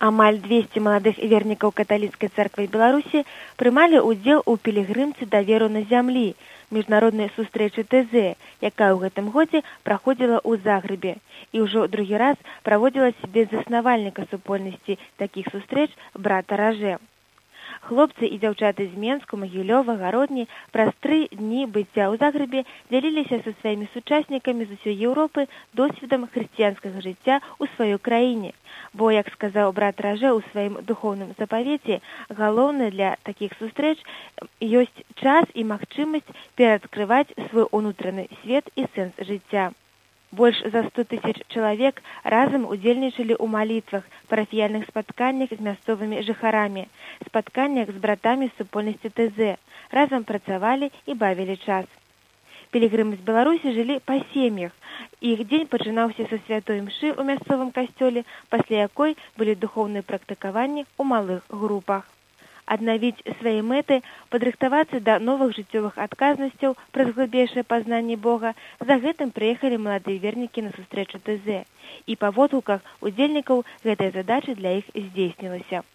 Амаль 200 маладых вернікаў каталіцкай царквы Беларусі прымалі ўдзел у пілігрымцы да веру на зямлі, міжнароднай сустрэчы ТЗ, якая ў гэтым годзе праходзіла ў Загрэбе і ўжо другі раз праводзілася без заснавальніка супольнасці такіх сустрэч брата Ражэ. Хлопцы і дзяўчаты з Менску, Магілёва, Гародні праз 3 дні быцця ў Загрэбе дзяліліся са сваімі сучаснікамі з усёй Еўропы досведам хрысціянскага жыцця ў сваёй краіне. Бо, як сказаў брат Ражэ ў сваім духоўным запавеце, галоўнае для такіх сустрэч ёсць час і магчымасць пераадкрываць свой унутраны свет і сэнс жыцця. Больш за 100 000 чалавек разам удзельнічалі ў малітвах, парафіяльных спатканнях з мясцовымі жыхарамі, спатканнях з братамі з супольнасці ТЗ, разам працавалі і бавілі час. Пілігрымы з Беларусі жылі па сем'ях. Іх дзень пачынаўся са святой імшы ў мясцовым касцёле, пасля якой былі духоўныя практыкаванні ў малых групах. Аднавіць свае мэты, падрыхтавацца да новых жыццёвых адказнасцяў праз глыбейшае пазнанне Бога, за гэтым прыехалі маладыя вернікі на сустрэчу ТЗ. І па водгуках удзельнікаў гэтая задача для іх здзейснілася.